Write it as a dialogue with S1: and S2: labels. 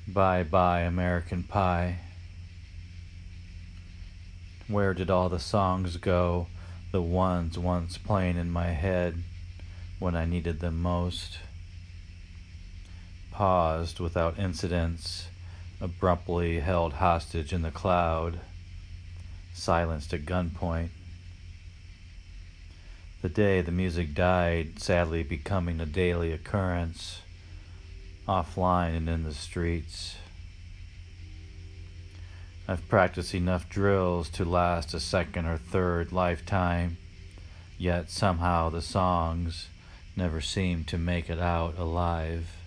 S1: Bye bye, American Pie. Where did all the songs go? The ones once playing in my head when I needed them most. Paused without incidents, abruptly held hostage in the cloud, silenced at gunpoint. The day the music died, sadly becoming a daily occurrence, offline and in the streets. I've practiced enough drills to last a second or third lifetime, yet somehow the songs never seem to make it out alive.